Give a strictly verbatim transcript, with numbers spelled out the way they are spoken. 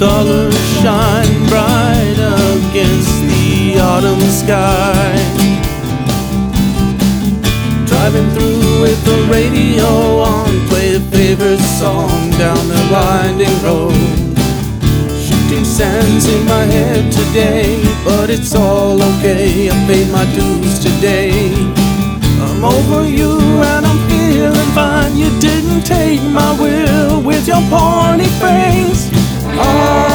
colors shine bright against the autumn sky. Driving through with the radio on, play a favorite song down the winding road. Shooting sands in my head today, but it's all okay, I paid my dues today. I'm over you and I'm feeling fine. You didn't take my will with your porny face. Oh,